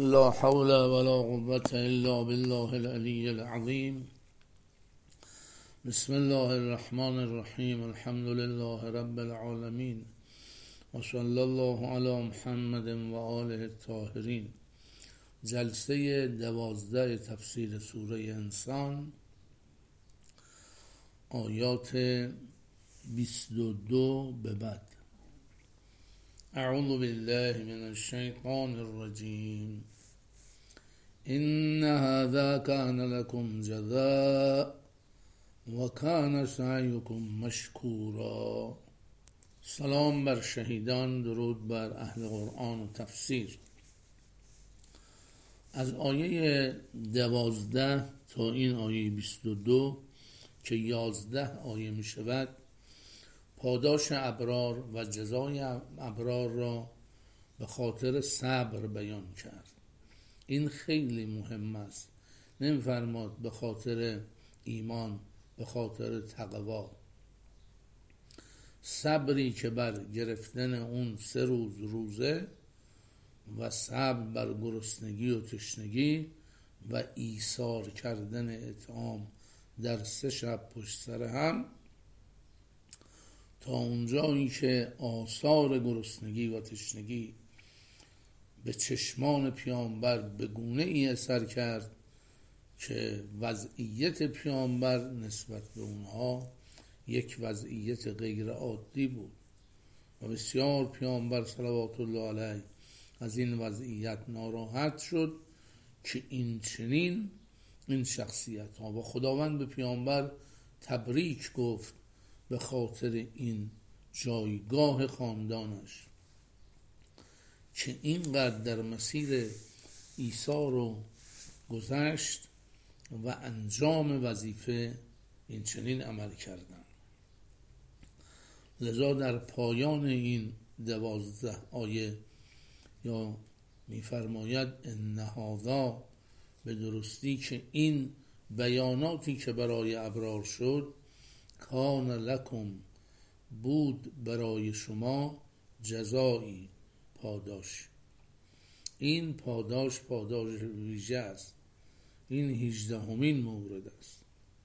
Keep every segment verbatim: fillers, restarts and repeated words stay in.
لا حول ولا قوة إلا بالله العلي العظيم. بسم الله الرحمن الرحیم. الحمد لله رب العالمین و صلی الله علی محمد و آله الطاهرین. جلسه دوازده تفسیر سوره انسان، آیات بیست و دو به بعد. اعوذ بالله من الشیطان الرجیم. ان هذا كان لكم جزاء وكان سعيكم مشكورا. سلام بر شهیدان، درود بر اهل قرآن و تفسیر. از آیه دوازده تا این آیه بیست و دو که یازده آیه می شود، پاداش ابرار و جزای ابرار را به خاطر صبر بیان کرد. این خیلی مهم است. نمی‌فرماد به خاطر ایمان، به خاطر تقوا. صبری که بر گرفتن اون سه روز روزه و صبر بر گرسنگی و تشنگی و ایثار کردن اطعام در سه شب پشت سر هم، تا اونجایی که آثار گرسنگی و تشنگی به چشمان پیامبر به گونه ای اثر کرد که وضعیت پیامبر نسبت به اونها یک وضعیت غیر عادی بود و بسیار پیامبر صلوات الله علیه از این وضعیت ناراحت شد که این چنین این شخصیت ها و خداوند به پیامبر تبریک گفت به خاطر این جایگاه خاندانش که اینقدر در مسیر ایثار و گذشت و انجام وظیفه این چنین عمل کردن. لذا در پایان این دوازده آیه یا می‌فرماید ان هذا، به درستی که این بیاناتی که برای ابرار شد، کان لکم، بود برای شما، جزایی، پاداش. این پاداش پاداش ویژه است. این هجدهمین مورد است.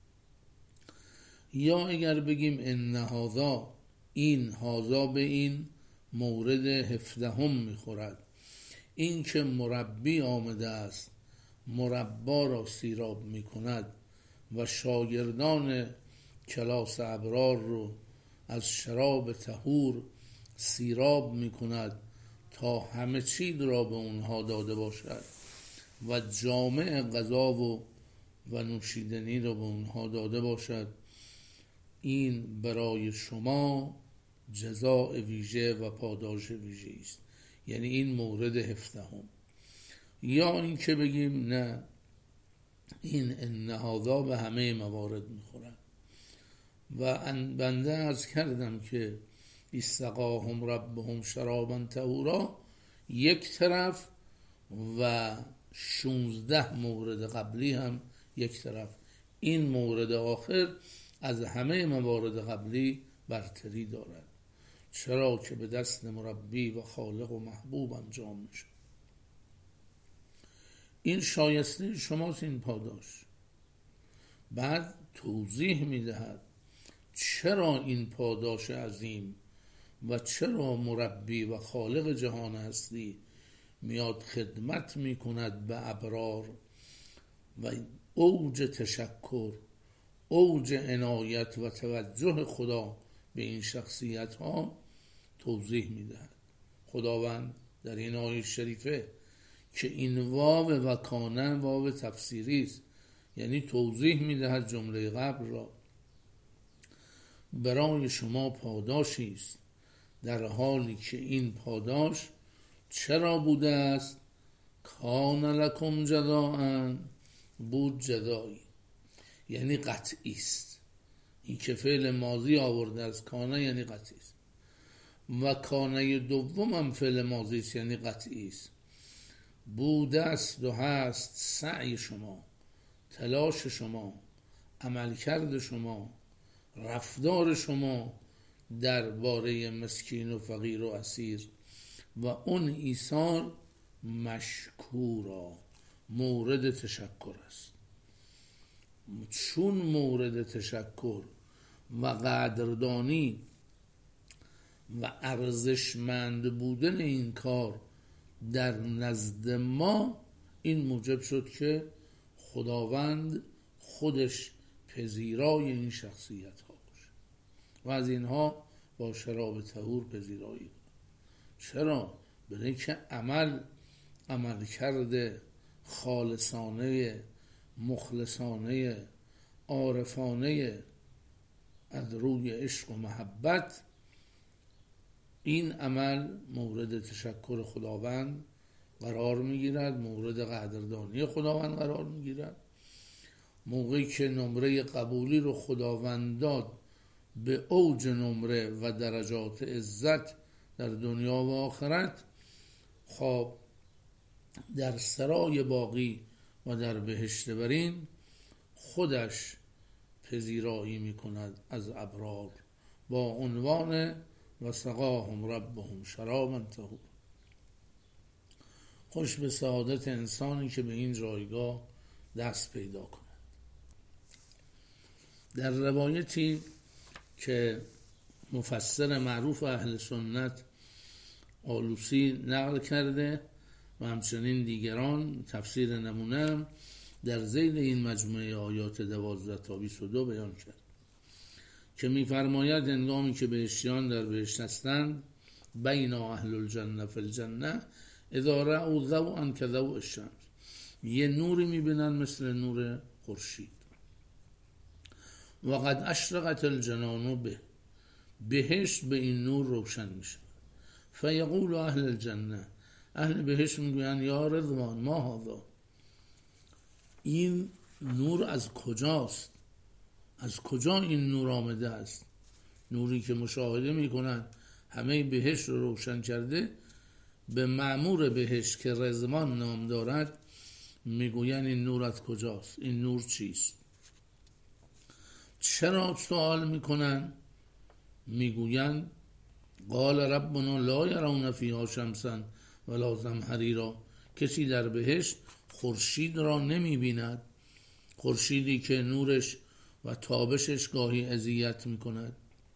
یا اگر بگیم ان هذا، این هذا به این مورد هفدهم میخورد. این که مربی آمده است مربا را سیراب میکند و شاگردان کلاس ابرار رو از شراب طهور سیراب میکند تا همه چیز را به اونها داده باشد و جامع غذا و و نوشیدنی را به اونها داده باشد. این برای شما جزاء ویژه و پاداش ویژه است. یعنی این مورد هفدهم. یا این که بگیم نه، این ان هذا به همه موارد میخورد. و بنده عرض کردم که استقاهم ربهم شرابا طهورا یک طرف و شونزده مورد قبلی هم یک طرف. این مورد آخر از همه موارد قبلی برتری دارد، چرا که به دست مربی و خالق و محبوب انجام میشه. این شایسته شماست این پاداش. بعد توضیح میدهد چرا این پاداش عظیم و چرا مربی و خالق جهان هستی میاد خدمت میکند به ابرار و اوج تشکر، اوج عنایت و توجه خدا به این شخصیت ها توضیح میدهد. خداوند در این آیه شریفه که این واو و کانه واو تفسیری است، یعنی توضیح میدهد جمله قبل را. برای شما پاداشی است، در حالی که این پاداش چرا بوده است؟ کان لکم جزاء، بود جزایی، یعنی قطعی است. این که فعل ماضی آورده از کانه یعنی قطعی است و کانه دوم هم فعل ماضی است یعنی قطعی است. بوده است و هست سعی شما، تلاش شما، عملکرد شما، رفتار شما درباره مسکین و فقیر و اسیر و اون ایثار مشکورا، مورد تشکر است. چون مورد تشکر و قدردانی و ارزشمند بودن این کار در نزد ما، این موجب شد که خداوند خودش پذیرای این شخصیت ها باشه و از اینها با شراب طهور پذیرایی کنه. چرا؟ برای که عمل عمل کرده خالصانه، مخلصانه، عارفانه از روی عشق و محبت، این عمل مورد تشکر خداوند قرار میگیرد، مورد قدردانی خداوند قرار میگیرد. موقعی که نمره قبولی رو خداوند داد به اوج نمره و درجات عزت در دنیا و آخرت، خب در سرای باقی و در بهشت برین خودش پذیرایی میکند از ابرار با عنوان و سقاهم ربهم شرابا طهورا. خوش به سعادت انسانی که به این جایگاه دست پیدا کند. در روایتی که مفسر معروف اهل سنت آلوسی نقل کرده و همچنین دیگران، تفسیر نمونه در ذیل این مجموعه آیات دوازده تا بیست و دو بیان کرد که می‌فرماید هنگامی که بهشتیان در بهشت هستند، بین اهل الجنه فی الجنه اذا رأوا ضوءا كضوء الشمس، یه نوری می‌بینن مثل نور خورشید. و قد اشرقت الجنان به، بهشت به این نور روشن میشه. فیقول اهل الجنه، اهل بهشت میگویند یا رضوان ما هذا، این نور از کجاست؟ از کجا این نور آمده است؟ نوری که مشاهده میکنن همه بهشت رو روشن کرده. به مأمور بهشت که رضوان نام دارد میگوین این نور از کجاست؟ این نور چیست؟ چرا سوال میکنن؟ میگوین قال ربنا لا يرون فيها شمسا ولا زمهريرا، کسی در بهشت خورشید را نمیبیند، خورشیدی که نورش و تابشش گاهی اذیت میکند،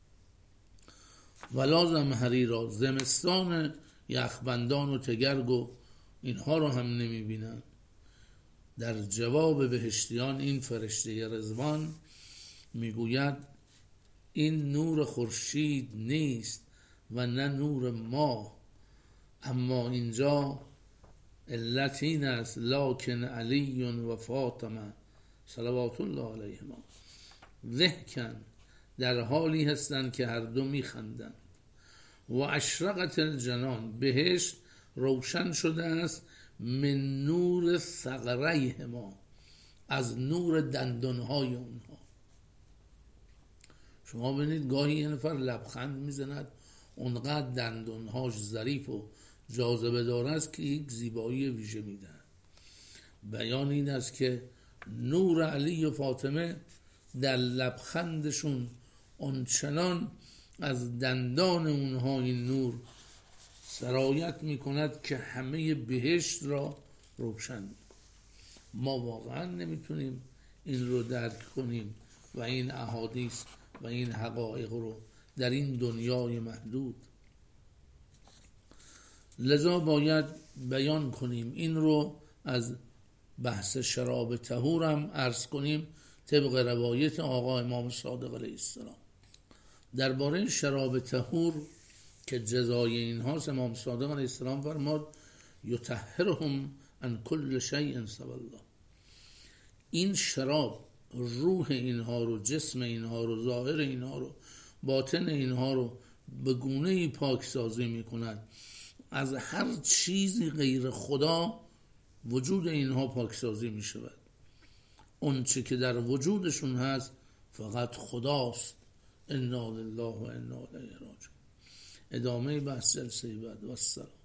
ولا زمهریرا، زمستان یخبندان و تگرگ و اینها رو هم نمیبینن. در جواب بهشتیان این فرشته رضوان میگوید این نور خورشید نیست و نه نور ما، اما اینجا علت این است لکن علی و فاطمه صلوات الله علیهما ضحکن، در حالی هستند که هر دو میخندند. و اشرقت الجنان، بهشت روشن شده است من نور ثغریهما، از نور دندانهای اونها. شما ببینید گاهی یه نفر لبخند میزند اونقدر دندانهاش ظریف و جاذبه دار است که یک زیبایی ویژه میده. بیان این است که نور علی و فاطمه در لبخندشون آنچنان از دندان اونها این نور سرایت میکند که همه بهشت را روشن میکند. ما واقعا نمیتونیم این رو درک کنیم و این احادیث و این حقایق رو در این دنیای محدود. لذا باید بیان کنیم. این رو از بحث شراب طهورم عرض کنیم طبق روایت آقا امام صادق علیه السلام. درباره شراب طهور که جزای اینهاست، امام صادق علیه السلام فرمود یطهرهم عن کل شیء سوی الله، این شراب روح اینها رو، جسم اینها رو، ظاهر اینها رو، باطن اینها رو به گونه‌ای پاکسازی میکند از هر چیزی غیر خدا. وجود اینها پاکسازی میشود. اون چه که در وجودشون هست فقط خداست. انا لله و انا الیه راجعون. ادامه بحث جلسه بعد. و السلام.